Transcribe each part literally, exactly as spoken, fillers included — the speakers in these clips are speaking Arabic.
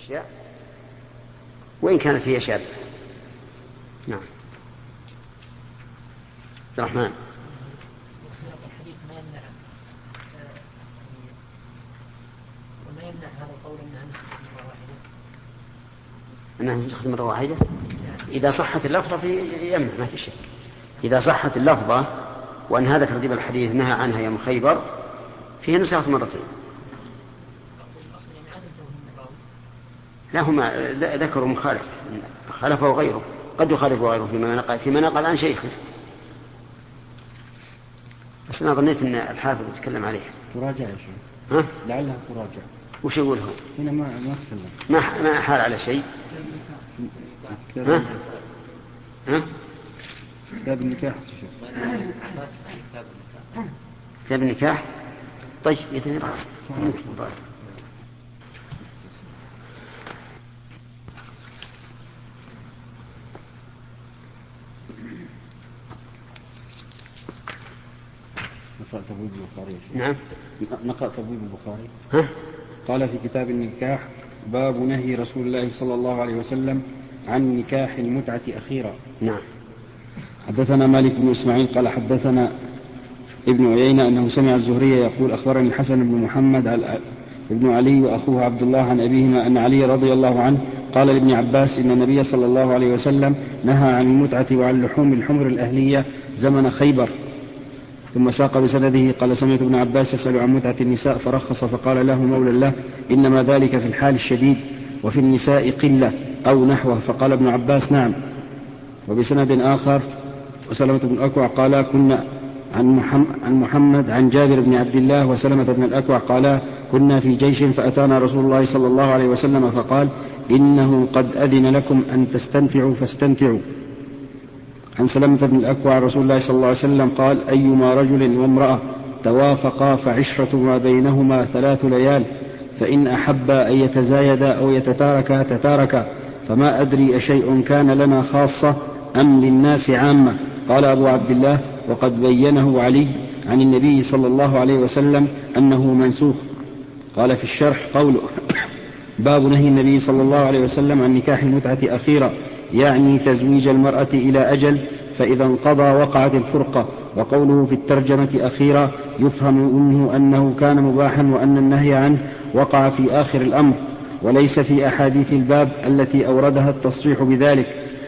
الأشياء وإن كانت هي شابة. نعم. عبد الرحمن. الحديث ما يمنع وما يمنع هذا القول أنها نسخة مرة واحدة. أنها نسخة مرة واحدة إذا صحت اللفظة يمنع ما في شك. إذا صحت اللفظة وأن هذا ترتيب الحديث نهى عنها يوم خيبر فيها نسخة مرتين. لا هم ذكروا مخالف خالفه غيره قد يخالفه غيره فيما نقل فيما نقل عن شيخه. بس أنا ظنيت أن الحافظ يتكلم عليه. تراجع يا شيخ. ها؟ لعلها تراجع. وش يقول هو؟ هنا ما ما تكلم. ما ما حال على شيء. ها؟ ها؟ كتاب النكاح. كتاب النكاح. طيب يتنبه. نقرأ تبويب البخاري. نعم. نقرأ تبويب البخاري. ها؟ قال في كتاب النكاح باب نهي رسول الله صلى الله عليه وسلم عن نكاح المتعة أخيرا. نعم. حدثنا مالك بن إسماعيل قال حدثنا ابن عيينة أنه سمع الزهري يقول أخبرني الحسن بن محمد ابن علي وأخوه عبد الله عن أبيهما أن علي رضي الله عنه قال لابن عباس إن النبي صلى الله عليه وسلم نهى عن المتعة وعن لحوم الحمر الأهلية زمن خيبر. ثم ساق بسنده قال سمعت ابن عباس يسأل عن متعة النساء فرخص فقال له مولى له إنما ذلك في الحال الشديد وفي النساء قلة أو نحوه. فقال ابن عباس نعم. وبسند آخر وسلمة بن الأكوع قال كنا عن محمد عن جابر بن عبد الله وسلمة بن الأكوع قال كنا في جيش فأتانا رسول الله صلى الله عليه وسلم فقال إنه قد أذن لكم أن تستمتعوا فاستمتعوا. عن سلمة بن الأكوع رسول الله صلى الله عليه وسلم قال أيما رجل وامرأة توافقا فعشرة ما بينهما ثلاث ليال فإن أحبا أن يتزايدا أو يتتاركا تتاركا فما أدري أشيء كان لنا خاصة أم للناس عامة. قال أبو عبد الله وقد بينه علي عن النبي صلى الله عليه وسلم أنه منسوخ. قال في الشرح قوله باب نهي النبي صلى الله عليه وسلم عن نكاح المتعة أخيرا يعني تزويج المرأة إلى أجل فإذا انقضى وقعت الفرقة. وقوله في الترجمة أخيرا يفهم منه أنه كان مباحا وأن النهي عنه وقع في آخر الأمر وليس في أحاديث الباب التي أوردها التصريح بذلك.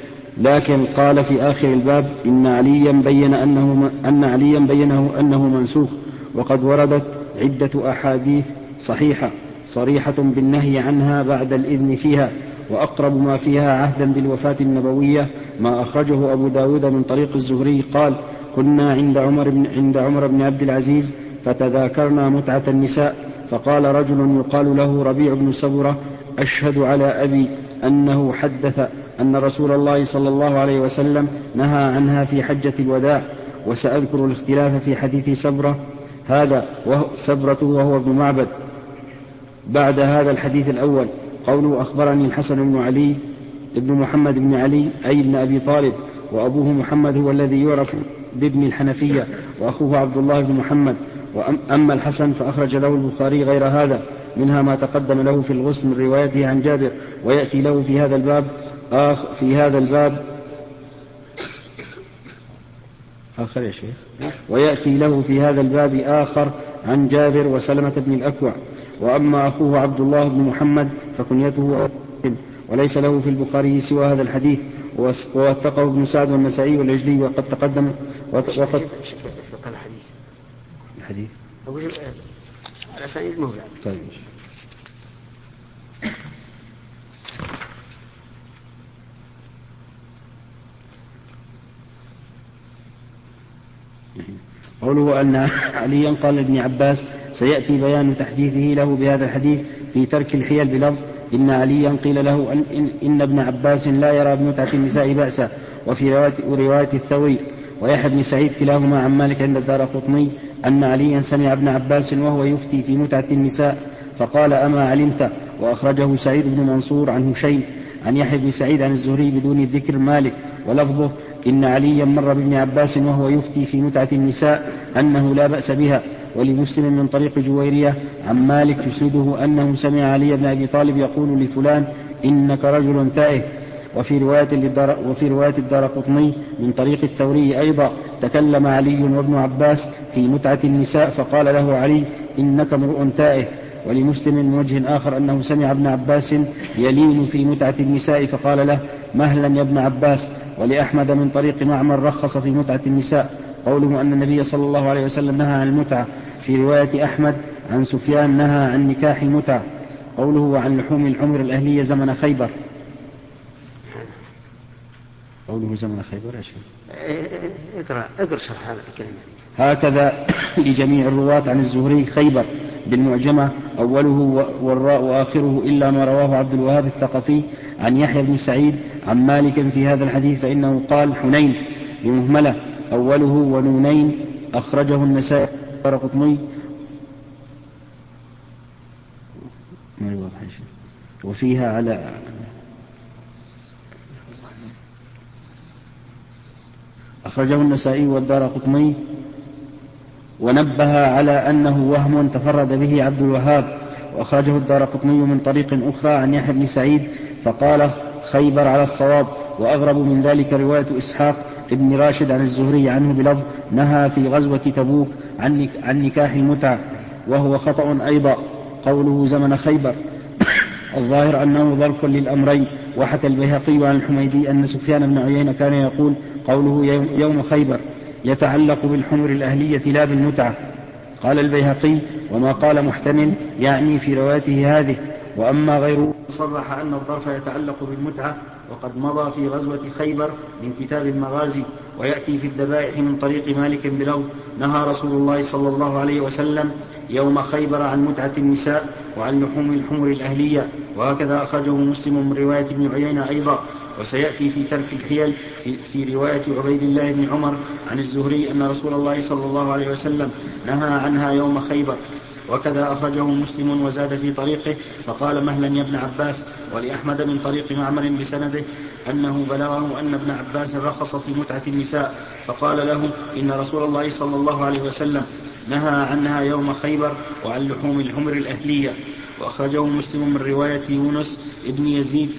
لكن قال في آخر الباب إن عليا بين أنه, أن عليا بينه أنه منسوخ. وقد وردت عدة أحاديث صحيحة صريحة بالنهي عنها بعد الإذن فيها. وأقرب ما فيها عهدا بالوفاة النبوية ما أخرجه أبو داود من طريق الزهري قال كنا عند عمر بن, عند عمر بن عبد العزيز فتذاكرنا متعة النساء فقال رجل يقال له ربيع بن سبرة أشهد على أبي أنه حدث أن رسول الله صلى الله عليه وسلم نهى عنها في حجة الوداع. وسأذكر الاختلاف في حديث سبرة هذا وهو سبرة وهو ابن معبد بعد هذا الحديث الأول. قوله أخبرني الحسن بن علي ابن محمد بن علي أي ابن أبي طالب وأبوه محمد هو الذي يعرف بابن الحنفية وأخوه عبد الله بن محمد. وأما الحسن فأخرج له البخاري غير هذا منها ما تقدم له في الغسل من روايته عن جابر ويأتي له في هذا الباب آخ في هذا الباب آخر يا شيخ ويأتي له في هذا الباب آخر عن جابر وسلمة بن الأكوع. وأما أخوه عبد الله بن محمد فكنيته وليس له في البخاري سوى هذا الحديث ووثقه ابن سعد والنسائي والعجلي وقد تقدم وقد الحديث الحديث على سنيد مهلع. طيب قوله أن عليا قال لابن عباس سيأتي بيان تحديثه له بهذا الحديث في ترك الحيل بلفظ إن عليا قيل له أن, إن, إن ابن عباس لا يرى بمتعة النساء بأسا. وفي رواية, رواية الثوري ويحيى بن سعيد كلاهما عن مالك عند الدارقطني أن عليا سمع ابن عباس وهو يفتي في متعة النساء فقال أما علمت. وأخرجه سعيد بن منصور عن هشيم عن يحيى بن سعيد عن الزهري بدون ذكر مالك ولفظه إن عليا مر بابن عباس وهو يفتي في متعة النساء أنه لا بأس بها. ولمسلم من طريق جويرية عن مالك يسنده أنه سمع علي بن أبي طالب يقول لفلان إنك رجل تائه. وفي رواية, للدار وفي رواية الدارقطني من طريق الثوري أيضا تكلم علي وابن عباس في متعة النساء فقال له علي إنك امرؤ تائه. ولمسلم من وجه آخر أنه سمع ابن عباس يلين في متعة النساء فقال له مهلا يا ابن عباس. ولأحمد من طريق معمر رخص في متعة النساء قوله أن النبي صلى الله عليه وسلم نهى عن المتعة. في رواية أحمد عن سفيان نهى عن نكاح المتعة. قوله وعن لحوم الحمر الأهلية زمن خيبر. قوله زمن خيبر يا شيخ اقرأ اقرأ شرح هذا الكلمة. هكذا لجميع الرواة عن الزهري خيبر بالمعجمة أوله والراء وآخره إلا ما رواه عبد الوهاب الثقفي عن يحيى بن سعيد عن مالك في هذا الحديث فإنه قال حنين بمهملة أوله ونونين أخرجه النسائي والدارقطني وفيها على أخرجه النسائي والدارقطني ونبه على أنه وهم تفرد به عبد الوهاب. وأخرجه الدارقطني من طريق أخرى عن يحيى بن سعيد فقال خيبر على الصواب. وأغرب من ذلك رواية إسحاق ابن راشد عن الزهري عنه بلفظ نهى في غزوة تبوك عن نكاح المتعة وهو خطأ أيضا. قوله زمن خيبر الظاهر أنه ظرف للأمرين. وحكى البيهقي عن الحميدي أن سفيان بن عيينة كان يقول قوله يوم خيبر يتعلق بالحمر الأهلية لا بالمتعة. قال البيهقي وما قال محتمل يعني في روايته هذه. وأما غيره صرح أن الظرف يتعلق بالمتعة وقد مضى في غزوة خيبر من كتاب المغازي. ويأتي في الذبائح من طريق مالك بلفظ نهى رسول الله صلى الله عليه وسلم يوم خيبر عن متعة النساء وعن لحوم الحمر الأهلية. وهكذا أخرجه مسلم من رواية ابن عيينة أيضا. وسيأتي في ترك الحيل في, في رواية عبيد الله بن عمر عن الزهري أن رسول الله صلى الله عليه وسلم نهى عنها يوم خيبر. وكذا أخرجه مسلم وزاد في طريقه فقال مهلا يا ابن عباس. ولأحمد من طريق معمر بسنده أنه بلغه أن ابن عباس رخص في متعة النساء فقال له إن رسول الله صلى الله عليه وسلم نهى عنها يوم خيبر وعن لحوم الحمر الأهلية. وأخرجه مسلم من رواية يونس ابن يزيد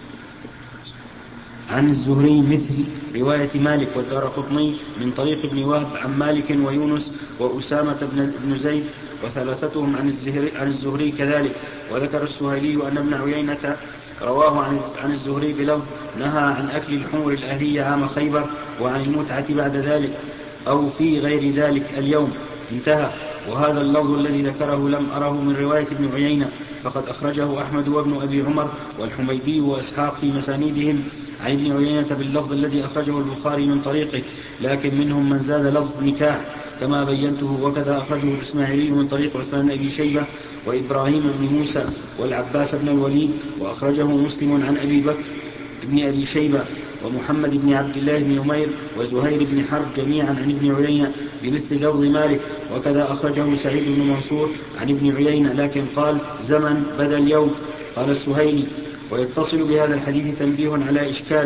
عن الزهري مثل رواية مالك والدارقطني من طريق ابن وهب عن مالك ويونس وأسامة بن زيد وثلاثتهم عن الزهري كذلك. وذكر السهيلي أن ابن عيينة رواه عن الزهري بلفظ نهى عن أكل الحمر الأهلية عام خيبر وعن المتعة بعد ذلك أو في غير ذلك اليوم انتهى. وهذا اللفظ الذي ذكره لم أره من رواية ابن عيينة فقد أخرجه أحمد وابن أبي عمر والحميدي وإسحاق في مسانيدهم عن ابن عيينة باللفظ الذي أخرجه البخاري من طريقه لكن منهم من زاد لفظ نكاح كما بينته. وكذا أخرجه الإسماعيلي من طريق عثمان بن أبي شيبة وإبراهيم بن موسى والعباس بن الوليد. وأخرجه مسلم عن أبي بكر بن أبي شيبة ومحمد بن عبد الله بن نمير وزهير بن حرب جميعا عن ابن عيينة بمثل لفظ مالك. وكذا أخرجه سعيد بن منصور عن ابن عيينة لكن قال زمن بدل يوم. قال السهيلي ويتصل بهذا الحديث تنبيه على إشكال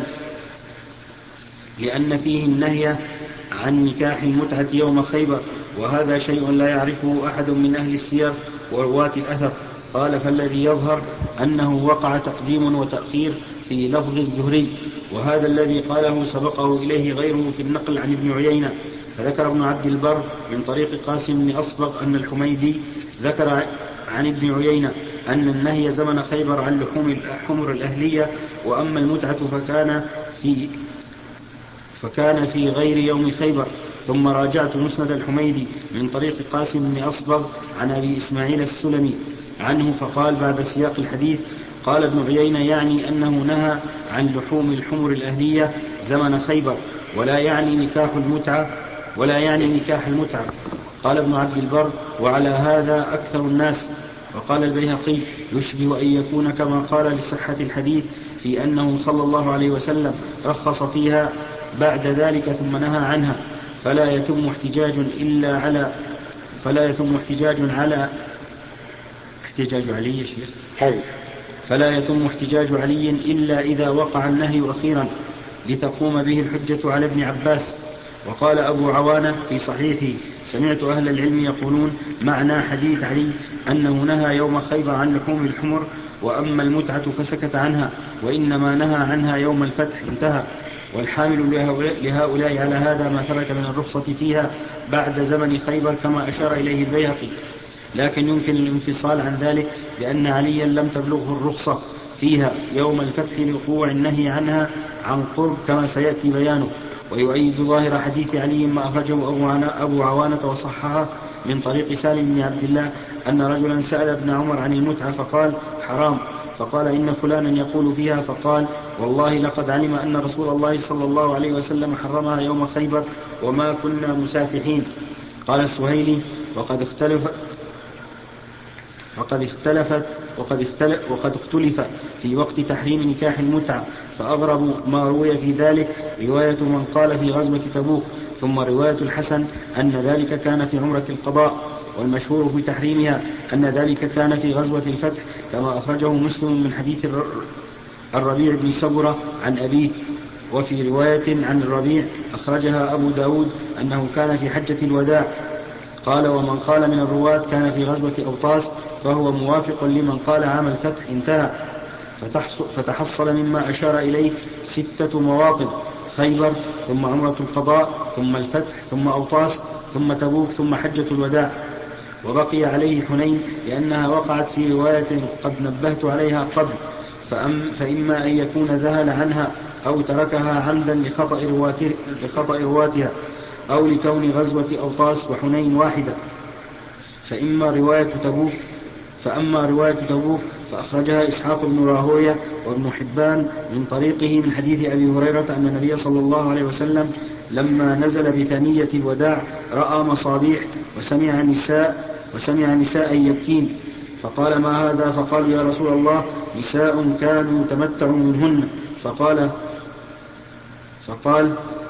لأن فيه النهي عن نكاح المتعة يوم خيبر وهذا شيء لا يعرفه أحد من أهل السير ورواة الأثر. قال فالذي يظهر أنه وقع تقديم وتأخير في لفظ الزهري وهذا الذي قاله سبقه إليه غيره في النقل عن ابن عيينة. فذكر ابن عبد البر من طريق قاسم بن أصبغ أن الحميدي ذكر عن ابن عيينة أن النهي زمن خيبر عن لحوم الحمر الأهلية وأما المتعة فكان في فكان في غير يوم خيبر. ثم راجعت مسند الحميدي من طريق قاسم بن أصبغ عن أبي إسماعيل السلمي عنه فقال بعد سياق الحديث قال ابن عيينة يعني أنه نهى عن لحوم الحمر الأهلية زمن خيبر ولا يعني نكاح المتعة ولا يعني نكاح المتعة. قال ابن عبد البر وعلى هذا أكثر الناس. وقال البيهقي يشبه أن يكون كما قال لصحة الحديث في أنه صلى الله عليه وسلم رخص فيها بعد ذلك ثم نهى عنها فلا يتم احتجاج إلا على فلا يتم احتجاج على احتجاج علي يا شيخ هل فلا يتم احتجاج علي إلا إذا وقع النهي أخيرا لتقوم به الحجة على ابن عباس. وقال أبو عوانة في صحيحه سمعت أهل العلم يقولون معنى حديث علي أنه نهى يوم خيبر عن لحوم الحمر، وأما المتعة فسكت عنها، وإنما نهى عنها يوم الفتح، انتهى. والحامل لهؤلاء على هذا ما ثبت من الرخصة فيها بعد زمن خيبر كما أشار إليه البيهقي، لكن يمكن الانفصال عن ذلك لأن عليا لم تبلغه الرخصة فيها يوم الفتح لوقوع النهي عنها عن قرب كما سيأتي بيانه. ويؤيد ظاهر حديث علي ما أخرجه أبو عوانة وصححه من طريق سالم بن عبد الله أن رجلا سأل ابن عمر عن المتعة فقال حرام، فقال إن فلانا يقول فيها، فقال والله لقد علم أن رسول الله صلى الله عليه وسلم حرمها يوم خيبر وما كنا مسافحين. قال السهيلي وقد اختلف وقد اختلفت وقد اختلف, وقد اختلف في وقت تحريم نكاح المتعة، فأغرب ما روي في ذلك رواية من قال في غزوة تبوك، ثم رواية الحسن أن ذلك كان في عمرة القضاء، والمشهور في تحريمها أن ذلك كان في غزوة الفتح كما أخرجه مسلم من حديث الربيع بن سبرة عن أبيه. وفي رواية عن الربيع أخرجها أبو داود أنه كان في حجة الوداع. قال ومن قال من الرواة كان في غزوة أوطاس فهو موافق لمن قال عام الفتح، انتهى. فتحصل مما أشار إليه ستة مواطن: خيبر، ثم عمرة القضاء، ثم الفتح، ثم أوطاس، ثم تبوك، ثم حجة الوداع. وبقي عليه حنين لأنها وقعت في رواية قد نبهت عليها قبل، فأم فإما أن يكون ذهل عنها أو تركها عمدا لخطأ رواته لخطأ رواتها، أو لكون غزوة أوطاس وحنين واحدة. فإما رواية تبوك فأما رواية تبوك فأخرجها إسحاق بن راهوية وابن حبان من طريقه من حديث أبي هريرة أن النبي صلى الله عليه وسلم لما نزل بثنية الوداع رأى مصابيح وسمع نساء وسمع نساء يبكين، فقال ما هذا؟ فقال يا رسول الله نساء كانوا يتمتعوا منهن. فقال فقال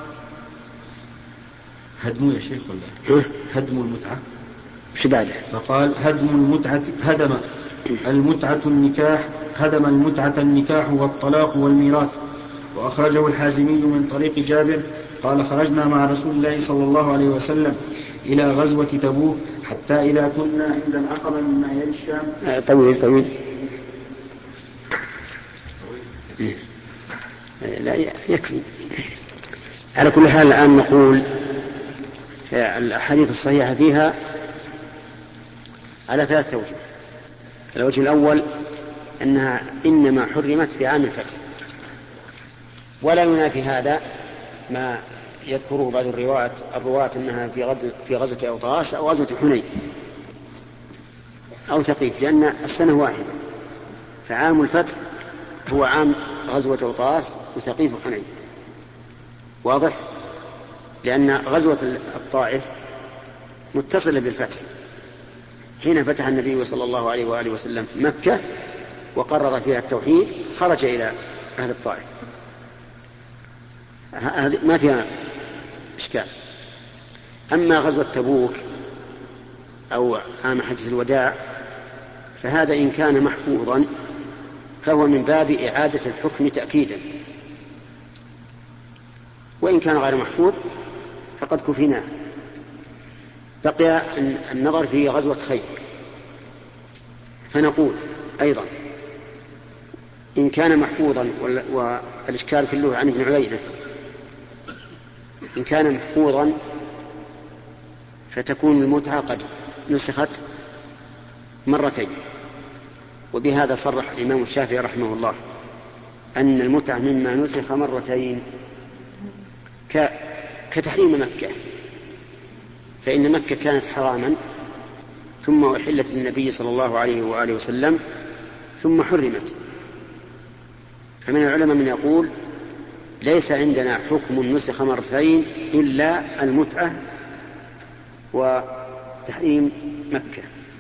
هدموا يا شيخ ولا هدموا المتعة بعده. فقال هدم المتعة هدم المتعة النكاح هدم المتعة النكاح والطلاق والميراث. وأخرجه الحازمي من طريق جابر قال خرجنا مع رسول الله صلى الله عليه وسلم إلى غزوة تبوك حتى إذا كنا عند العقبة مما يلي الشام. طويل طويل لا يكفي. على كل حال الآن نقول الأحاديث الصحيحة فيها على ثلاثة وجه. الوجه الأول أنها إنما حرمت في عام الفتح، ولا ينافي هذا ما يذكره بعض الرواة الرواة أنها في غزوة في غزوة أوطاس أو غزوة حنين أو ثقيف، لأن السنة واحدة، فعام الفتح هو عام غزوة أوطاس وثقيف وحنين. واضح؟ لأن غزوة الطائف متصلة بالفتح، حين فتح النبي صلى الله عليه وآله وسلم مكة وقرر فيها التوحيد خرج إلى أهل الطائف، هذه ما فيها إشكال. أما غزوة تبوك أو عام حجة الوداع فهذا إن كان محفوظا فهو من باب إعادة الحكم تأكيدا، وإن كان غير محفوظ فقد كفيناه. بقي النظر في غزوة خيبر، فنقول أيضا إن كان محفوظا، والإشكال كله عن ابن عيينة، إن كان محفوظا فتكون المتعة قد نسخت مرتين. وبهذا صرح الإمام الشافعي رحمه الله أن المتعة مما نسخ مرتين كتحريم مكة، فإن مكة كانت حراما ثم أحلت للنبي صلى الله عليه وآله وسلم ثم حرمت. فمن العلماء من يقول ليس عندنا حكم نسخ مرتين إلا المتعة وتحريم مكة.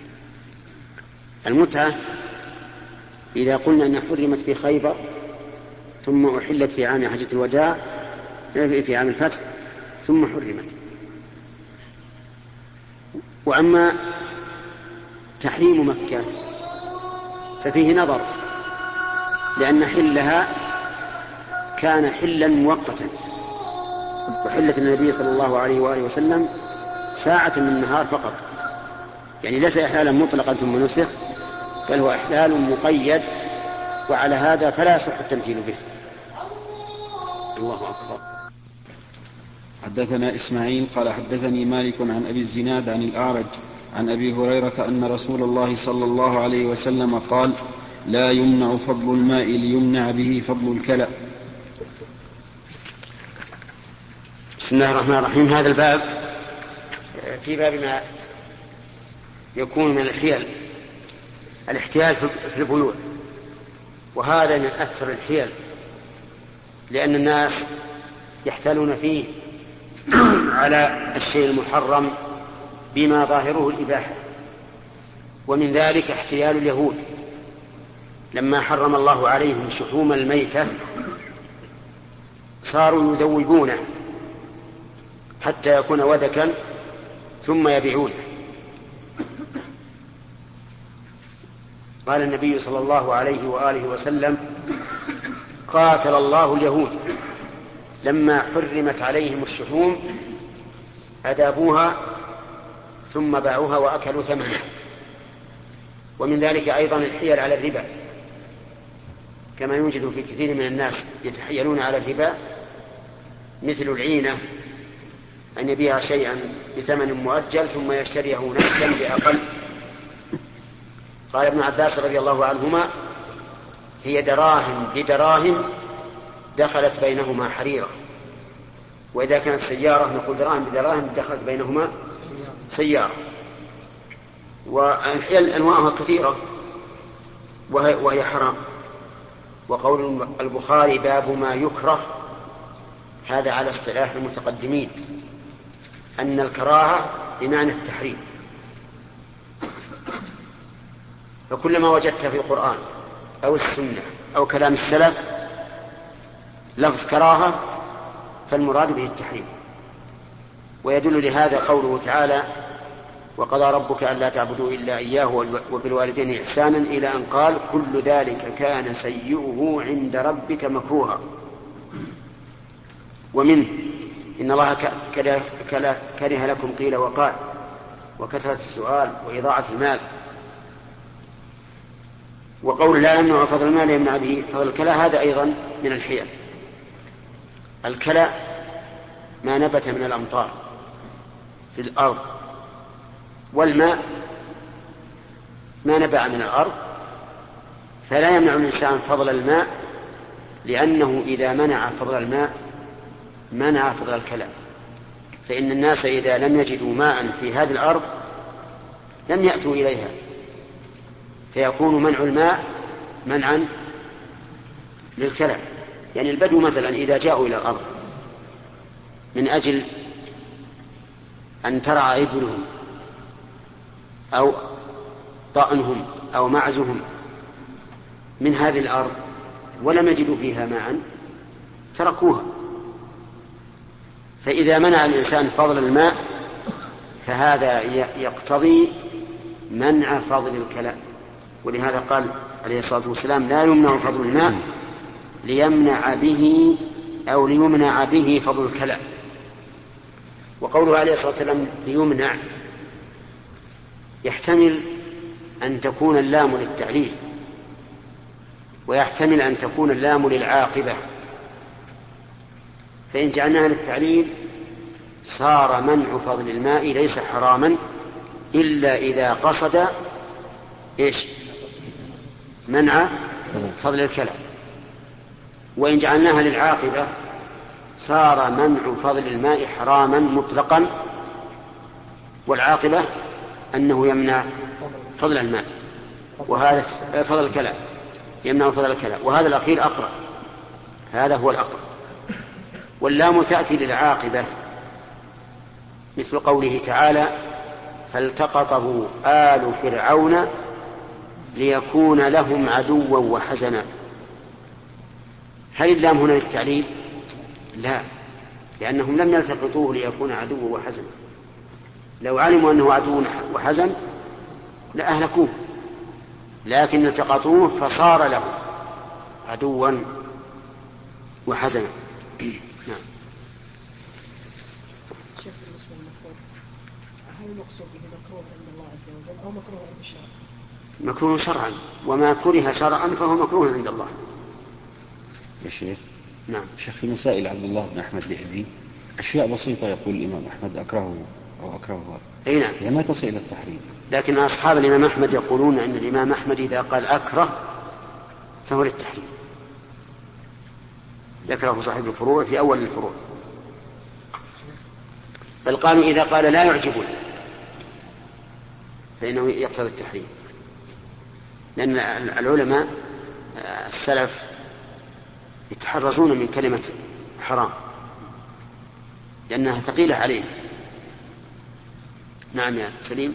المتعة إذا قلنا أنها حرمت في خيبر ثم أحلت في عام حجة الوداع في عام الفتح ثم حرمت. وأما تحريم مكة ففيه نظر، لأن حلها كان حلا مؤقتا، وحلت النبي صلى الله عليه وآله وسلم ساعة من النهار فقط، يعني ليس إحلالا مطلقا ثم نسخ، بل هو إحلال مقيد، وعلى هذا فلا يصح التمثيل به. الله أكبر. حدثنا إسماعيل قال حدثني مالك عن أبي الزناد عن الأعرج عن أبي هريرة أن رسول الله صلى الله عليه وسلم قال: لا يمنع فضل الماء ليمنع به فضل الكلى. بسم الله الرحمن الرحيم. هذا الباب في باب ما يكون من الحيل، الاحتيال في البيوع، وهذا من أكثر الحيل، لأن الناس يحتالون فيه على الشيء المحرم بما ظاهره الإباحة. ومن ذلك احتيال اليهود لما حرم الله عليهم شحوم الميتة، صاروا يذوبونه حتى يكون ودكا ثم يبيعونه. قال النبي صلى الله عليه وآله وسلم: قاتل الله اليهود لما حرمت عليهم الشحوم أذابوها ثم باعوها وأكلوا ثمنها. ومن ذلك أيضا الحيل على الربا، كما يوجد في كثير من الناس يتحيلون على الربا، مثل العينة، أن يبيع شيئا بثمن مؤجل ثم يشتريه نقدا بأقل. قال ابن عباس رضي الله عنهما: هي دراهم بدراهم دخلت بينهما حريرة. وإذا كانت سيارة نقول دراهم بدراهم دخلت بينهما سيارة. والحيل أنواعها كثيرة وهي, وهي حرام. وقول البخاري: باب ما يكره، هذا على اصطلاح المتقدمين، أن الكراهة بمعنى التحريم. فكلما وجدت في القرآن أو السنة أو كلام السلف لفظ كراهة فالمراد به التحريم. ويدل لهذا قوله تعالى: وقضى ربك ألا تعبدوا إلا إياه وبالوالدين إحسانا، إلى أن قال: كل ذلك كان سيئه عند ربك مكروها. ومنه: إن الله كره لكم قيل وقال وكثرة السؤال وإضاعة المال. وقول لا يمنع فضل المال يمنع به فضل الكلى، هذا أيضا من الحيل. الكلى ما نبت من الأمطار في الأرض، والماء ما نبع من الأرض، فلا يمنع الإنسان فضل الماء، لأنه إذا منع فضل الماء منع فضل الكلى. فإن الناس إذا لم يجدوا ماء في هذه الأرض لم يأتوا إليها، فيكون منع الماء منعا للكلى. يعني البدو مثلا إذا جاءوا إلى الأرض من أجل أن ترعى إبلهم أو طأنهم أو معزهم من هذه الأرض ولم يجدوا فيها ماء تركوها. فإذا منع الإنسان فضل الماء فهذا يقتضي منع فضل الكلى. ولهذا قال عليه الصلاة والسلام: لا يمنع فضل الماء ليمنع به أو ليمنع به فضل الكلى. وقوله عليه الصلاة والسلام ليمنع يحتمل أن تكون اللام للتعليل، ويحتمل أن تكون اللام للعاقبة. فإن جعلناها للتعليل صار منع فضل الماء ليس حراما إلا إذا قصد إيش؟ منع فضل الكلى. وإن جعلناها للعاقبة صار منع فضل الماء حراما مطلقا، والعاقبة أنه يمنع فضل الماء، وهذا فضل الكلى يمنع فضل الكلى، وهذا الأخير أقرب، هذا هو الأقرب. واللام تأتي للعاقبة، مثل قوله تعالى: فالتقطه آل فرعون ليكون لهم عدوا وحزنا. هل اللام هنا للتعليل؟ لا، لأنهم لم يلتقطوه ليكون عدوا وحزنا. لو علموا أنه عدو وحزن لأهلكوه، لكن التقطوه فصار له عدوا وحزنا. نعم. هل المقصود به مكروه عند الله عز وجل أو مكروه عند الشرع؟ مكروه شرعا، وما كره شرعا فهو مكروه عند الله. يا شيخ. نعم. شيخ في مسائل عبد الله بن أحمد لأبي أشياء بسيطة يقول الإمام أحمد أكرهه أو أكرهها. أي نعم. يعني ما تصل إلى التحريم. لكن أصحاب الإمام أحمد يقولون أن الإمام أحمد إذا قال أكره فهو للتحريم. ذكره صاحب الفروع في أول الفروع. بل قالوا إذا قال لا يعجبون فإنه يقتضي التحريم، لأن العلماء السلف يتحرزون من كلمة حرام لأنها ثقيلة عليه. نعم يا سليم.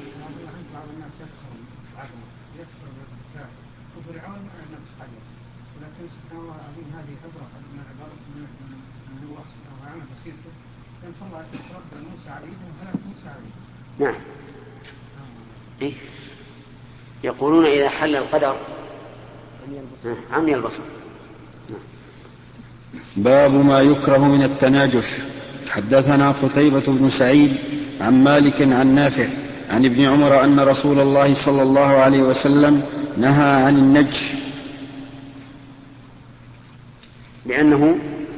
ولكن سبحان الله العظيم هذه عبرة من عبارة من الله سبحانه وتعالى بصيرته لأن الله رب موسى عليه وهلاك موسى عليه. نعم. إيه؟ يقولون إذا حل القدر عمي البصر. باب ما يكره من التناجش. حدثنا قتيبة بن سعيد عن مالك عن نافع عن ابن عمر أن رسول الله صلى الله عليه وسلم نهى عن النجش لأنه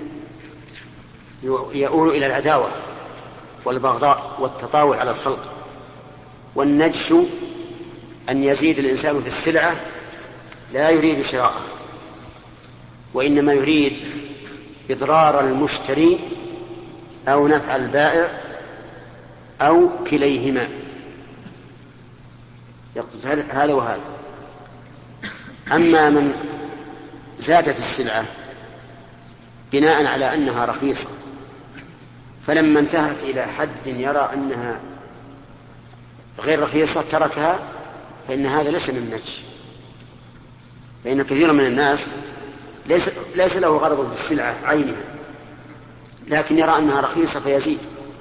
يؤول إلى العداوة والبغضاء والتطاول على الخلق. والنجش أن يزيد الإنسان في السلعة لا يريد شراءها، وإنما يريد إضرار المشتري أو نفع البائع أو كليهما، هذا وهذا. أما من زاد في السلعة بناء على أنها رخيصة فلما انتهت إلى حد يرى أنها غير رخيصة تركها، فإن هذا ليس من النجش. فإن كثيرا من الناس ليس, ليس له غرض في السلعة عينها، لكن يرى أنها رخيصة فيزيد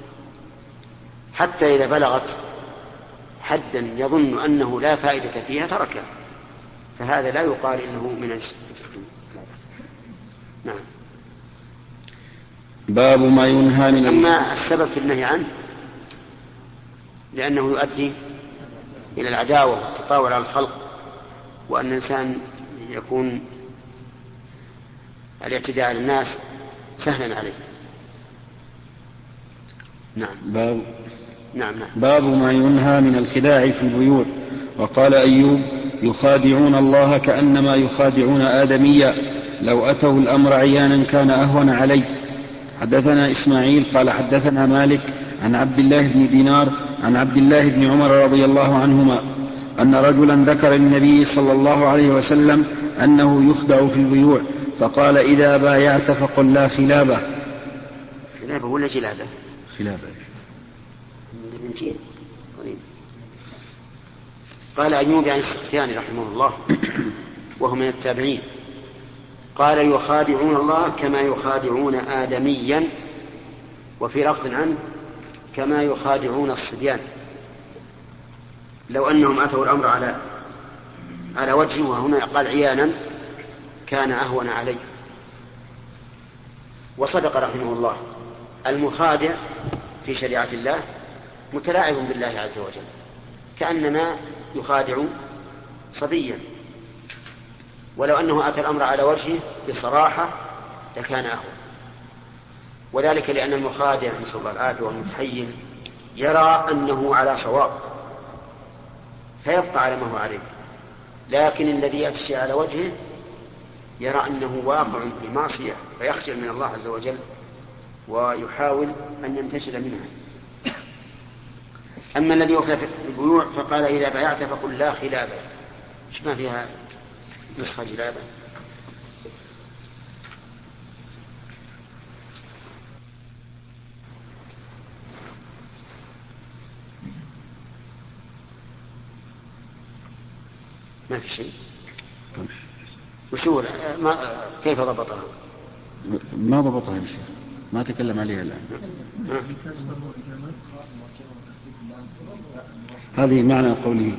حتى إذا بلغت حدا يظن أنه لا فائدة فيها تركها، فهذا لا يقال إنه من النجش. نعم. باب ما ينهى من أما السبب في النهي عنه لأنه يؤدي إلى العداوة والتطاول على الخلق، وأن الإنسان يكون الاعتداء على الناس سهلا عليه. نعم. باب نعم نعم. باب ما ينهى من الخداع في البيوع. وقال أيوب يخادعون الله كأنما يخادعون آدميا لو أتوا الأمر عيانا كان أهون علي. حدثنا إسماعيل قال حدثنا مالك عن عبد الله بن دينار عن عبد الله بن عمر رضي الله عنهما أن رجلا ذكر للنبي صلى الله عليه وسلم أنه يخدع في البيوع فقال إذا بايعت فقل لا خلابة. خلابة ولا جلابة؟ خلابة. قال أيوب عن السختياني رحمه الله وهو من التابعين قال يخادعون الله كما يخادعون آدميا، وفي لفظ عنه كما يخادعون الصبيان لو أنهم أتوا الأمر على على وجهه، وهنا قال عيانا كان أهون عليه. وصدق رحمه الله، المخادع في شريعة الله متلاعب بالله عز وجل كأنما يخادع صبيا، ولو أنه أتى الأمر على وجهه بصراحة لكان أهون. وذلك لأن المخادع نسأل الله العافية والمتحيل يرى أنه على صواب فيبقى على ما هو عليه، لكن الذي يأتي على وجهه يرى أنه واقع بمعصية فيخجل من الله عز وجل ويحاول أن ينتشل منها. أما الذي يخلف في البيوع فقال إذا بايعت فقل لا خلابة، مش ما فيها نسخة جلابة. ما في شيء. وشو ما كيف ضبطها؟ ما ضبطها يا شيخ، ما تكلم عليها الآن. هذه معنى قوله.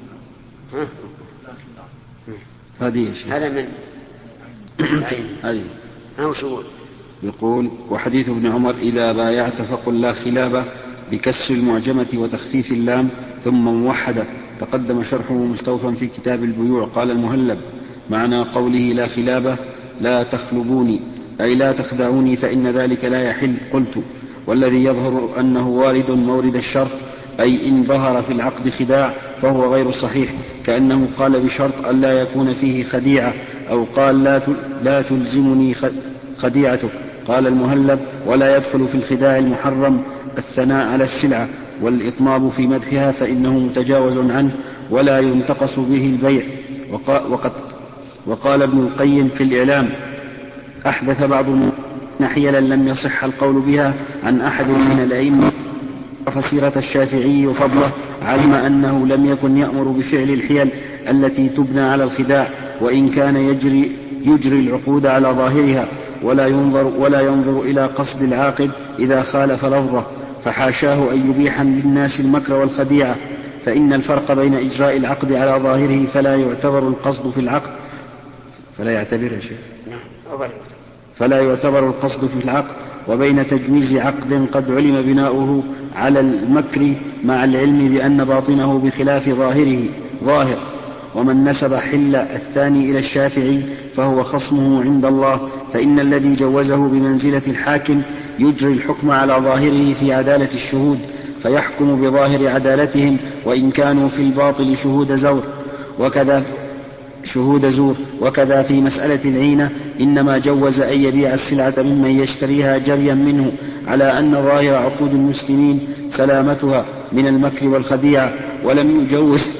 هذه هذا من هذه ها وشو يقول وحديث ابن عمر إذا بايعت فقل لا خلابة بكسر المعجمة وتخفيف اللام ثم موحدة، تقدم شرحه مستوفا في كتاب البيوع. قال المهلب: معنى قوله لا خلابة لا تخلبوني أي لا تخدعوني فإن ذلك لا يحل. قلت: والذي يظهر أنه وارد مورد الشرط، أي إن ظهر في العقد خداع فهو غير صحيح، كأنه قال بشرط أن لا يكون فيه خديعة، أو قال لا لا تلزمني خديعتك. قال المهلب: ولا يدخل في الخداع المحرم الثناء على السلعة والإطناب في مدحها فإنه متجاوز عنه ولا ينتقص به البيع. وقد وقال ابن القيم في الإعلام: أحدث بعض حيلا لم يصح القول بها عن أحد من الأئمة، فسيرة الشافعي وفضله علم أنه لم يكن يأمر بفعل الحيل التي تبنى على الخداع، وإن كان يجري, يجري العقود على ظاهرها، ولا ينظر, ولا ينظر إلى قصد العاقد إذا خالف لفظه، فحاشاه أن يبيح للناس المكر والخديعة، فإن الفرق بين إجراء العقد على ظاهره فلا يعتبر القصد في العقد فلا يعتبر شيء فلا يعتبر القصد في العقد وبين تجويز عقد قد علم بناؤه على المكر مع العلم بأن باطنه بخلاف ظاهره ظاهر. ومن نسب حل الثاني إلى الشافعي فهو خصمه عند الله، فإن الذي جوزه بمنزلة الحاكم يجري الحكم على ظاهره في عدالة الشهود، فيحكم بظاهر عدالتهم وإن كانوا في الباطل شهود زور. وكذا شهود زور وكذا في مسألة العينة إنما جوز أن يبيع السلعة ممن يشتريها جريا منه، على أن ظاهر عقود المسلمين سلامتها من المكر والخديعة، ولم يجوز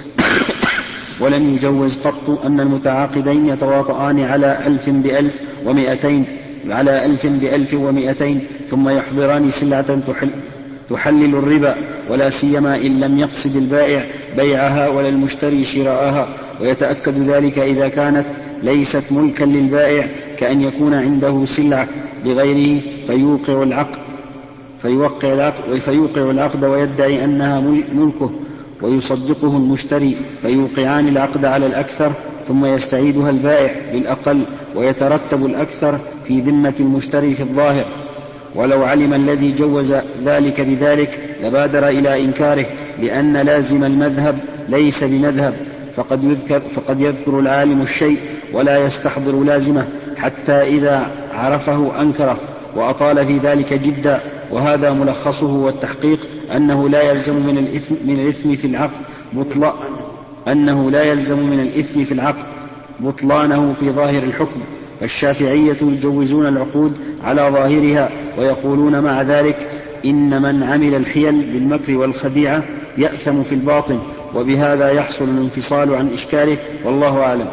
ولم يجوز قط أن المتعاقدين يتواطئان على ألف بألف ومئتين على ألف بألف ومئتين ثم يحضران سلعة تحل تحلل الربا، ولا سيما إن لم يقصد البائع بيعها ولا المشتري شراءها. ويتأكد ذلك إذا كانت ليست ملكا للبائع، كأن يكون عنده سلعة لغيره فيوقع العقد فيوقع العقد, فيوقع العقد ويدعي أنها ملكه، ويصدقه المشتري فيوقعان العقد على الأكثر ثم يستعيدها البائع بالأقل، ويترتب الأكثر في ذمة المشتري في الظاهر. ولو علم الذي جوز ذلك بذلك لبادر إلى إنكاره، لأن لازم المذهب ليس بمذهب، فقد يذكر, فقد يذكر العالم الشيء ولا يستحضر لازمه حتى إذا عرفه أنكره وأطال في ذلك جدا. وهذا ملخصه والتحقيق أنه لا يلزم من الإثم, من الإثم في العقد بطل أنه لا يلزم من الإثم في العقد بطلانه في ظاهر الحكم. فالشافعية يجوزون العقود على ظاهرها ويقولون مع ذلك إن من عمل الحيل بالمكر والخديعة يأثم في الباطن، وبهذا يحصل الانفصال عن إشكاله، والله أعلم.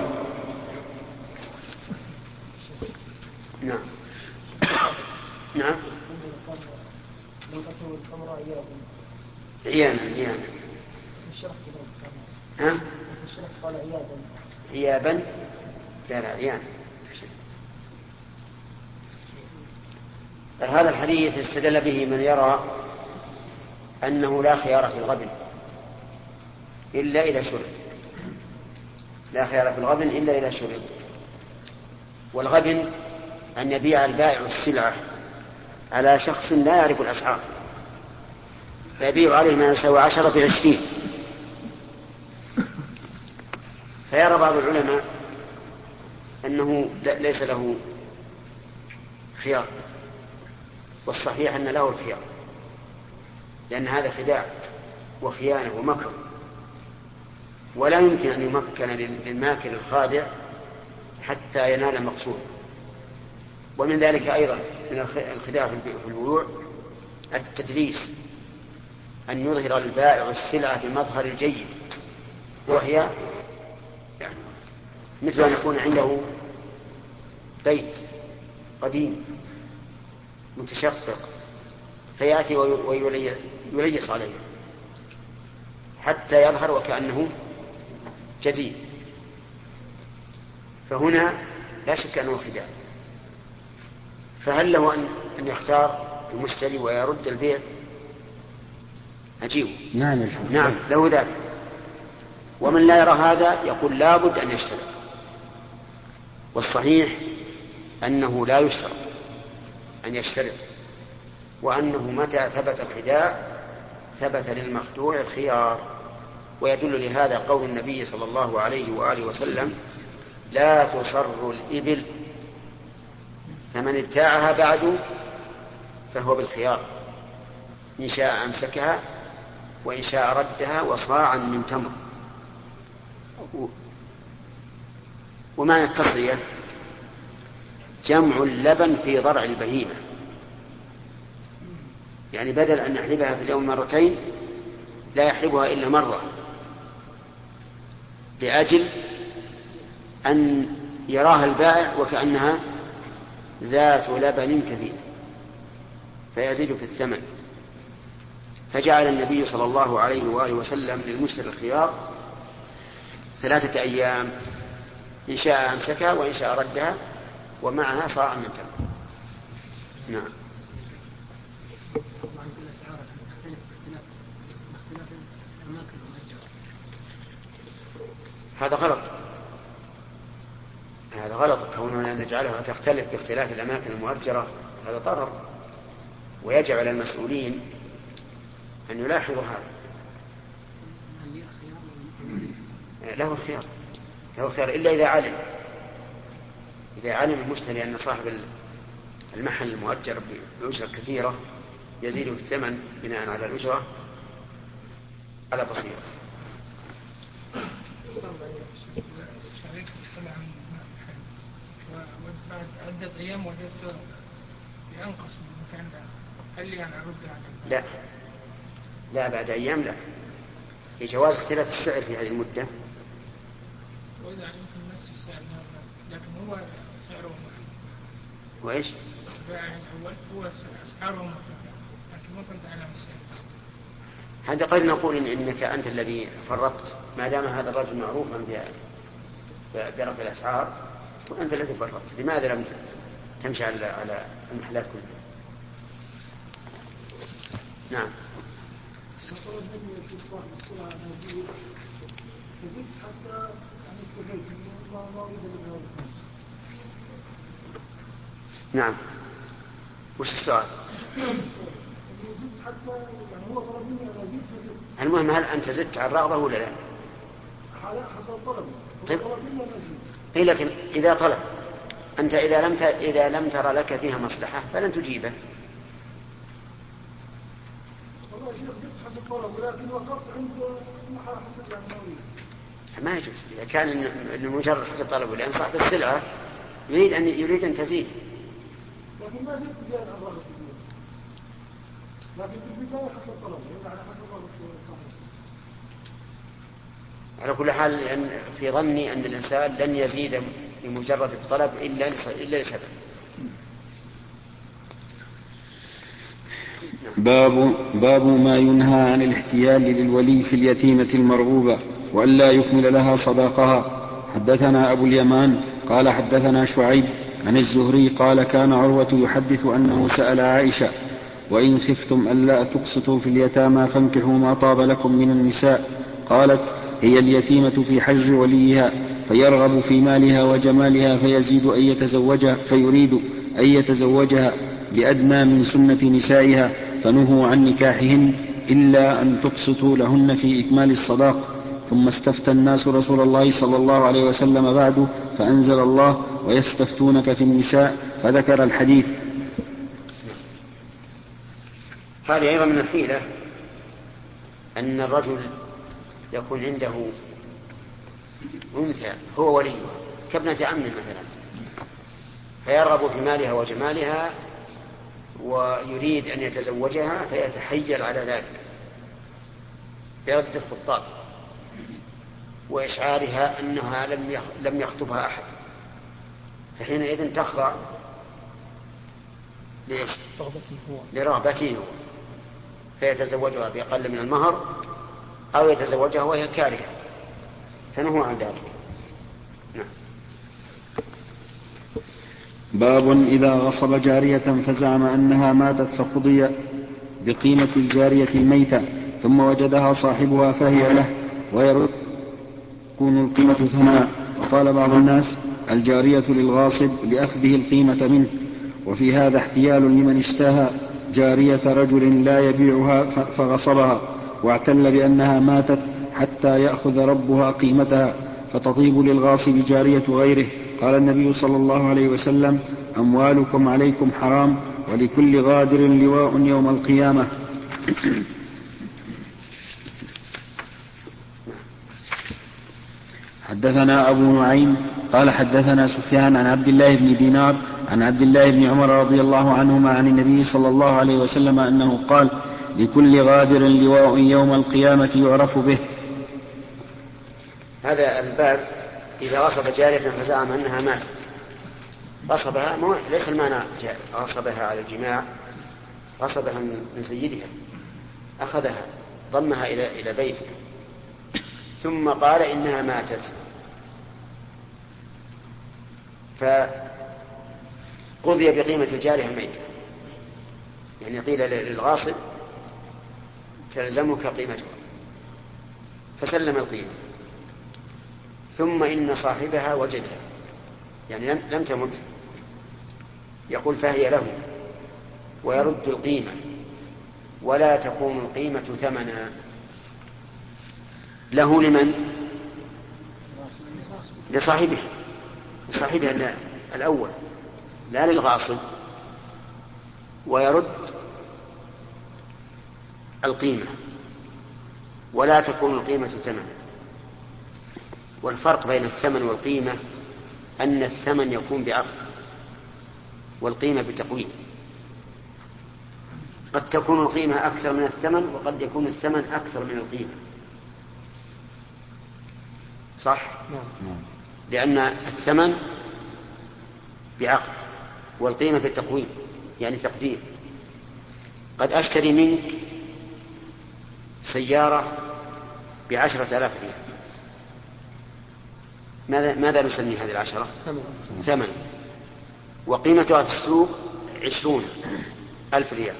نعم نعم عيانا عيانا ها عيابا لا لا عيانا. هذا الحديث استدل به من يرى أنه لا خيار في الغبن إلا إذا شرط لا خيار في الغبن إلا إذا شرط. والغبن أن يبيع البائع السلعة على شخص لا يعرف الأسعار، فيبيع عليه ما يساوي عشرة بعشرين، فيرى بعض العلماء أنه ليس له خيار، والصحيح أن له الخيار، لأن هذا خداع وخيانة ومكر، ولا يمكن أن يمكن للماكر الخادع حتى ينال مقصوده. ومن ذلك أيضا من الخداع في البيوع التدليس، أن يظهر البائع السلعة بمظهر الجيد، وهي يعني مثل أن يكون عنده بيت قديم متشقق فيأتي ويليس عليه حتى يظهر وكأنه جديد، فهنا لا شك أنه خداع. فهل له أن يختار المشتري ويرد البيع؟ أجيبه نعم نعم له ذلك. ومن لا يرى هذا يقول لابد أن يشترط، والصحيح أنه لا يشترط أن يشترط، وأنه متى ثبت الخداع ثبت للمخدوع الخيار. ويدل لهذا قول النبي صلى الله عليه وآله وسلم: لا تصر الإبل، فمن ابتاعها بعد فهو بالخيار، إن شاء أمسكها وإن شاء ردها وصاعا من تمر. ومعنى التصرية جمع اللبن في ضرع البهيمة، يعني بدل أن يحلبها في اليوم مرتين لا يحلبها إلا مرة، لأجل أن يراها البائع وكأنها ذات لبن كثير فيزيد في الثمن. فجعل النبي صلى الله عليه وآله وسلم للمشتري الخيار ثلاثة أيام، إن شاء أمسكها وإن شاء ردها، ومعها صاع من تمر. نعم. هذا غلط، هذا غلط كوننا أن نجعلها تختلف باختلاف الأماكن المؤجرة، هذا ضرر. ويجب على المسؤولين أن يلاحظوا هذا. له الخيار، له الخيار إلا إذا علم إذا علم المشتري أن صاحب المحل المؤجر بأجرة كثيرة يزيد في الثمن بناء على الأجرة على بصيرة. شريك السلعة وبعد عدة أيام وجدت بأنقص من المكان ده، هل لي أن أرد عليه؟ لا لا، بعد أيام لا، لجواز اختلاف السعر في هذه المدة. وإذا علمت نفس السعر لكن هو سعره واحد. وإيش؟ البائع الأول هو أسعاره مرتفعة لكن ما كنت أعلم السعر. هذا قد نقول إن إنك أنت الذي فرطت، ما دام هذا الرجل معروفا برفع الأسعار وأنت الذي فرطت. لماذا لم تمشي على المحلات كلها؟ نعم. نعم. وش السؤال؟ المهم هل أنت زدت على الرغبة ولا لا؟ طيب. إيه لكن إذا طلب أنت إذا لم إذا لم ترى لك فيها مصلحة فلن تجيبه. ما يجوز إذا كان لمجرد حسب طلبه، لأن صاحب السلعة يريد أن يريد أن تزيد. لكن ما زدت زيادة عن رغبة الدين، لكن في البداية حسب طلبه يعني حسب رغبة صاحب السلعة. على كل حال لأن في ظني أن الإنسان لن يزيد بمجرد الطلب إلا إلا لسبب. باب باب ما ينهى عن الاحتيال للولي في اليتيمة المرغوبة وألا يكمل لها صداقها. حدثنا أبو اليمان قال حدثنا شعيب عن الزهري قال كان عروة يحدث أنه سأل عائشة: وإن خفتم ألا تقسطوا في اليتامى فانكحوا ما طاب لكم من النساء. قالت: هي اليتيمة في حجر وليها فيرغب في مالها وجمالها فيزيد أن يتزوجها فيريد أن يتزوجها بأدنى من سنة نسائها فنهوا عن نكاحهن إلا أن تقسطوا لهن في إكمال الصداق. ثم استفتى الناس رسول الله صلى الله عليه وسلم بعد فأنزل الله: ويستفتونك في النساء، فذكر الحديث. هذه أيضا من الحيلة أن الرجل يكون عنده أنثى هو وليها كابنة عمه مثلا، فيرغب في مالها وجمالها ويريد أن يتزوجها فيتحيل على ذلك برد الخطاب وإشعارها أنها لم يخطبها أحد، فحينئذ تخضع لرغبته هو فيتزوجها بأقل من المهر أو يتزوجها وهي كارهة، فنهوا عن ذلك. نعم. باب إذا غصب جارية فزعم أنها ماتت فقضي بقيمة الجارية الميتة ثم وجدها صاحبها فهي له ويكون القيمة ثمنا. وقال بعض الناس: الجارية للغاصب لأخذه القيمة منه. وفي هذا احتيال لمن اشتهى جارية رجل لا يبيعها فغصبها واعتل بأنها ماتت حتى يأخذ ربها قيمتها فتطيب للغاصب جارية غيره. قال النبي صلى الله عليه وسلم: أموالكم عليكم حرام ولكل غادر لواء يوم القيامة. حدثنا أبو نعيم قال حدثنا سفيان عن عبد الله بن دينار عن عبد الله بن عمر رضي الله عنهما عن النبي صلى الله عليه وسلم أنه قال: لكل غادر لواء يوم القيامة يعرف به. هذا الباب إذا غصب جارية فزعم أنها ماتت، غصبها ليس المعنى غصبها على الجماع، غصبها من سيدها، أخذها ضمها إلى إلى بيته ثم قال إنها ماتت، فقضي بقيمة الجارية الميتة، يعني قيل للغاصب تلزمك قيمتها فسلم القيمة، ثم إن صاحبها وجدها يعني لم تمت، يقول فهي له ويرد القيمة ولا تكون القيمة ثمنا له. لمن؟ لصاحبها، لصاحبها الأول لا للغاصب، ويرد القيمة ولا تكون القيمة ثمنا. والفرق بين الثمن والقيمة أن الثمن يكون بعقد والقيمة بتقويم. قد تكون القيمة أكثر من الثمن وقد يكون الثمن أكثر من القيمة، صح؟ لأن الثمن بعقد والقيمة بالتقويم يعني تقدير. قد أشتري منك سيارة بعشرة آلاف ريال، ماذا, ماذا نسمي هذه العشرة؟ ثمن، وقيمتها في السوق عشرون ألف ريال،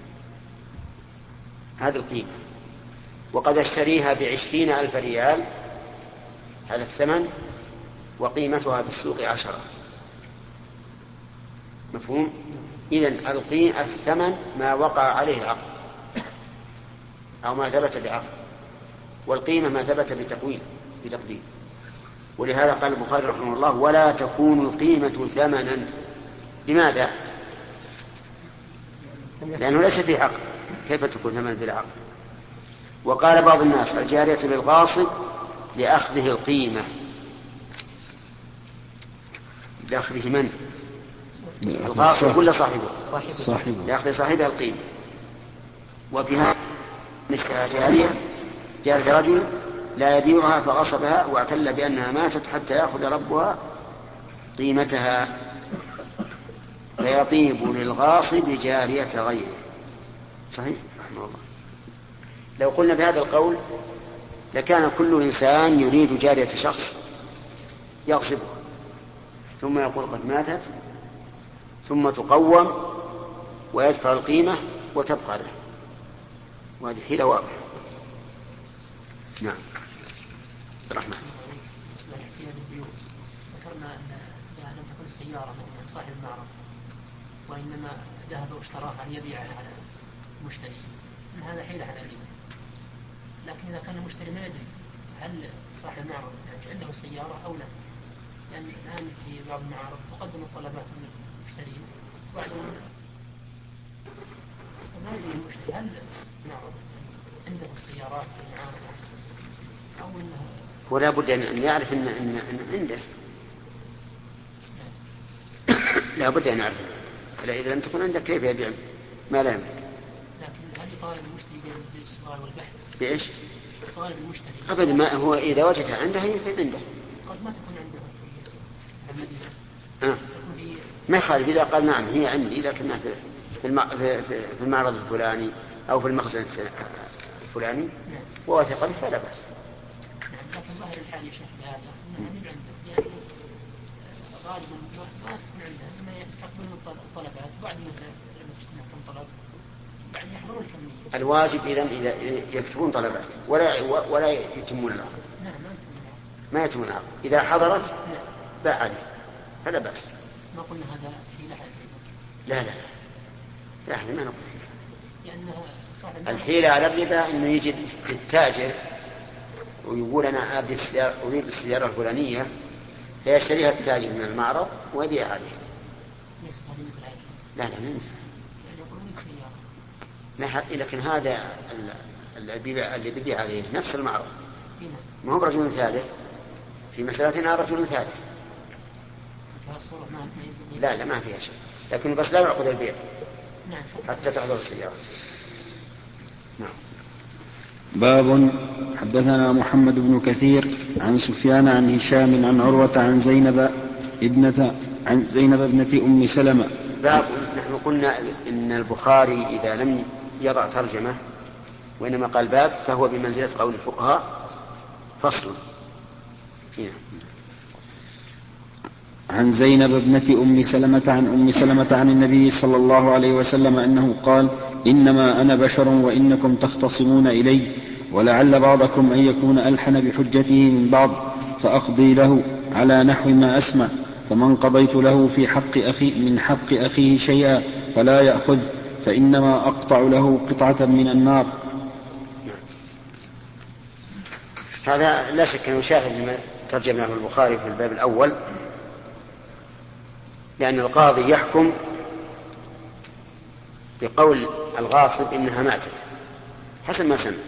هذه القيمة. وقد أشتريها بعشرين ألف ريال، هذا الثمن، وقيمتها بالسوق عشرة. مفهوم؟ إذن الثمن ما وقع عليه عقد أو ما ثبت بعقد، والقيمة ما ثبت بتقويم بتقدير. ولهذا قال البخاري رحمه الله: ولا تكون القيمة ثمنا. لماذا؟ لأنه ليس في عقد، كيف تكون ثمنا بلا عقد؟ وقال بعض الناس: الجارية للغاصب لأخذه القيمة. لأخذه من؟ الغاصب ولا صاحبه؟ صاحبه. لأخذ صاحبها القيمة. وبها جارية جارية رجل لا يبيعها فغصبها واعتل بأنها ماتت حتى يأخذ ربها قيمتها فيطيب للغاصب جارية غيره. صحيح رحمه الله. لو قلنا بهذا القول لكان كل إنسان يريد جارية شخص يغصبها ثم يقول قد ماتت، ثم تقوم ويدفع القيمة وتبقى له، وهذه حيلة واضحة. نعم. الرحمة. ذكرنا أن لم تكن السيارة من صاحب المعرض، وإنما ذهب واشتراها ليبيعها على المشتري، من هذا حيلة على الربا. لكن إذا كان المشتري ما يدري هل صاحب المعرض يعني عنده السيارة أو لا، لأن يعني الآن في بعض المعارض تقدم الطلبات من المشترين وبعدين ما يدري المشتري هل المعرض عنده السيارات في المعارض أو إنها. ولا بد أن يعرف إن إن إن عنده. لا بد أن يعرف، فإذا لم تكن عندك كيف يبيع ما لا يملك؟ لكن هل يطالب المشتري بالإصرار والبحث؟ بإيش؟ يطالب المشتري. أبدا، ما هو إذا وجدها عنده هي عنده. قد ما تكون عنده في المدينة. آه. ما يخالف إذا قال نعم هي عندي لكنها في في في المعرض الفلاني أو في المخزن الفلاني وواثق به فلا بأس. نعم، لكن ظاهر الحال يشرح بهذا أنها من عنده، يعني غالبا ما تكون عنده، إنما يستقبلون الطلبات وبعد ما لما تجتمع كم طلب بعد يحضرون الكمية. الواجب إذن إذا يكتبون طلبات ولا ولا يتمون العقد. نعم ما يتمون العقد. إذا حضرت باع عليه فلا بأس. ما قلنا هذا حيلة. لا لا لا لا ما نقول. لأنها صاحب الحيلة على الربا أنه يجي للتاجر ويقول أنا أبي السيارة أريد السيارة الفلانية، فيشتريها التاجر من المعرض ويبيعها عليه. لا لا ما ينفع. لكن هذا اللي بيبيع اللي بيبيع عليه نفس المعرض، ما هو رجل ثالث في مسألتنا، رجل ثالث. لا لا ما فيها شيء، لكن بس لا يعقد البيع حتى تحضر السيارة. نعم. باب. حدثنا محمد بن كثير عن سفيان عن هشام عن عروة عن زينب ابنة عن زينب ابنة أم سلمة. باب. نحن قلنا إن البخاري إذا لم يضع ترجمة وإنما قال باب فهو بمنزلة قول الفقهاء فصل. هنا. عن زينب ابنة أم سلمة عن أم سلمة عن النبي صلى الله عليه وسلم أنه قال: إنما أنا بشر وإنكم تختصمون إلي، ولعل بعضكم أن يكون ألحن بحجته من بعض، فأقضي له على نحو ما أسمع، فمن قضيت له في حق أخي من حق أخيه شيئا فلا يأخذ، فإنما أقطع له قطعة من النار. هذا لا شك أنه شاهد لما ترجمه البخاري في الباب الأول، لأن القاضي يحكم بقول الغاصب إنها ماتت حسب ما سمع.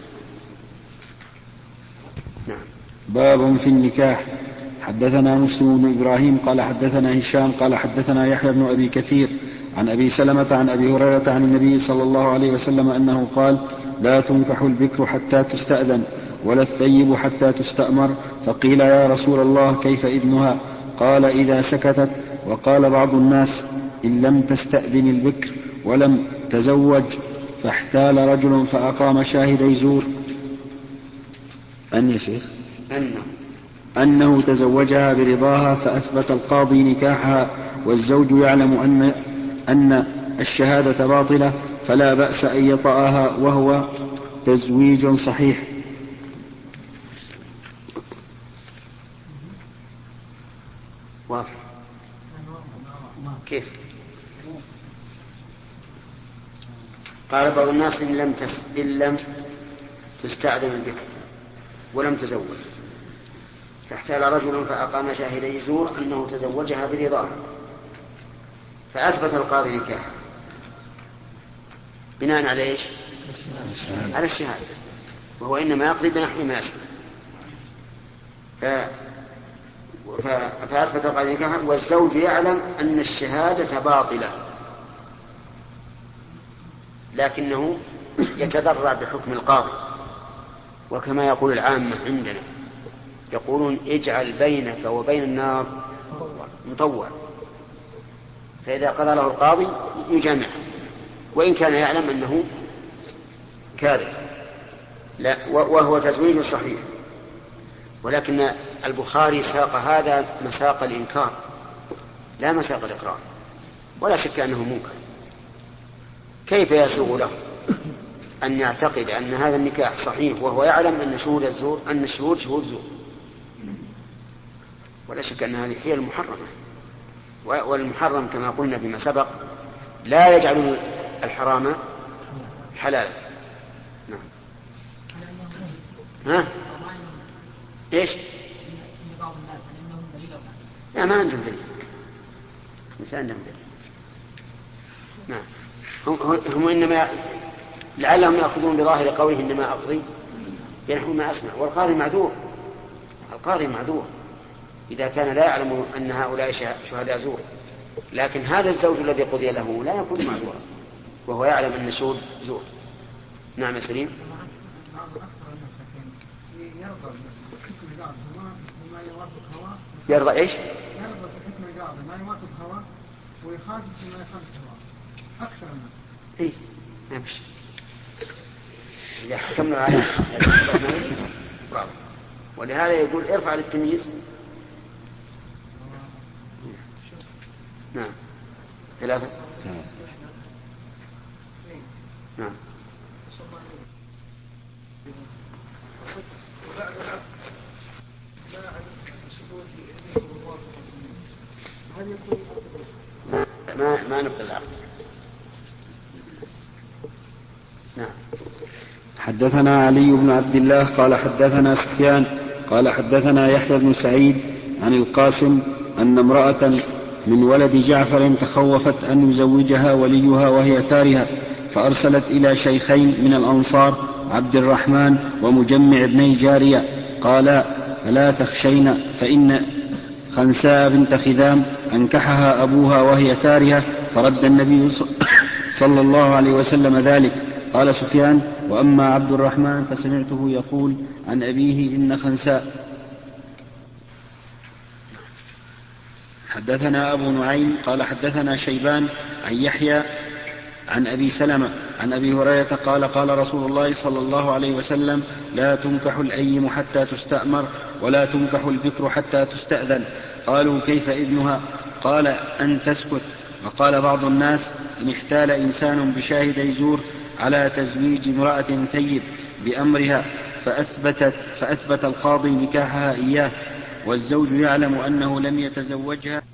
نعم. باب في النكاح. حدثنا مسلم بن إبراهيم قال حدثنا هشام قال حدثنا يحيى بن أبي كثير عن أبي سلمة عن أبي هريرة عن النبي صلى الله عليه وسلم أنه قال: لا تنكح البكر حتى تستأذن ولا الثيب حتى تستأمر. فقيل: يا رسول الله كيف إذنها؟ قال: إذا سكتت. وقال بعض الناس: إن لم تستأذن البكر ولم تزوج فاحتال رجل فأقام شاهدي زور أن يا شيخ أنه, أنه تزوجها برضاها فأثبت القاضي نكاحها والزوج يعلم أن, أن الشهادة باطلة فلا بأس أن يطأها وهو تزويج صحيح. واضح. كيف؟ قال بعض الناس إن لم, تس... إن لم تستأذن البكر ولم تزوج فاحتال رجل فأقام شاهدي زور أنه تزوجها برضاها فأثبت القاضي نكاحها بناء على إيش؟ على الشهادة، وهو إنما يقضي بنحو ما يسمع. ف... ف... فأثبت القاضي نكاحها والزوج يعلم أن الشهادة باطلة، لكنه يتضرع بحكم القاضي. وكما يقول العامة عندنا يقولون: اجعل بينك وبين النار مطوع، فإذا قضى له القاضي يجامعه وإن كان يعلم أنه كاذب. لا، وهو تزويج صحيح. ولكن البخاري ساق هذا مساق الإنكار لا مساق الإقرار، ولا شك أنه منكر. كيف يسوغ له أن يعتقد أن هذا النكاح صحيح وهو يعلم أن شهود الزور أن الشهود شهود زور؟ ولا شك أن هذه هي المحرمة، والمحرم كما قلنا فيما سبق لا يجعل الحرام حلالا. نعم. ها؟ إيش؟ لا، ما عندهم دليل. الإنسان عندهم دليل. نعم. هم, هم إنما لعلهم يأخذون بظاهر قوله إنما أقضي بنحو ما أسمع، والقاضي معذور. القاضي معذور إذا كان لا يعلم أن هؤلاء شهداء زور، لكن هذا الزوج الذي قضي له لا يكون معذورا وهو يعلم أن الشهود زور. نعم يا سليم. يرضى إيش؟ يرضى بحكم القاضي ما يوافق هواه ويخالف فيما يخالف هواه أكثر الناس. إيه نمشي. إذا حكمنا على برافو. ولهذا يقول ارفع للتمييز. نعم. ثلاثة. نعم. ما ما نبدأ العقد. نعم. حدثنا علي بن عبد الله قال حدثنا سفيان قال حدثنا يحيى بن سعيد عن القاسم أن امرأة من ولد جعفر تخوفت أن يزوجها وليها وهي كارهة، فأرسلت إلى شيخين من الأنصار عبد الرحمن ومجمع ابني جارية قال فلا تخشين فإن خنساء بنت خذام أنكحها أبوها وهي كارهة، فرد النبي صلى الله عليه وسلم ذلك. قال سفيان وأما عبد الرحمن فسمعته يقول عن أبيه إن خنساء. حدثنا أبو نعيم قال حدثنا شيبان عن يحيى عن أبي سلمة عن أبي هريرة قال قال رسول الله صلى الله عليه وسلم لا تنكح الأيم حتى تستأمر ولا تنكح البكر حتى تستأذن. قالوا كيف إذنها؟ قال أن تسكت. وقال بعض الناس إن احتال إنسان بشاهدي زور على تزويج امرأة ثيب بأمرها فأثبت, فأثبت القاضي نكاحها إياه والزوج يعلم أنه لم يتزوجها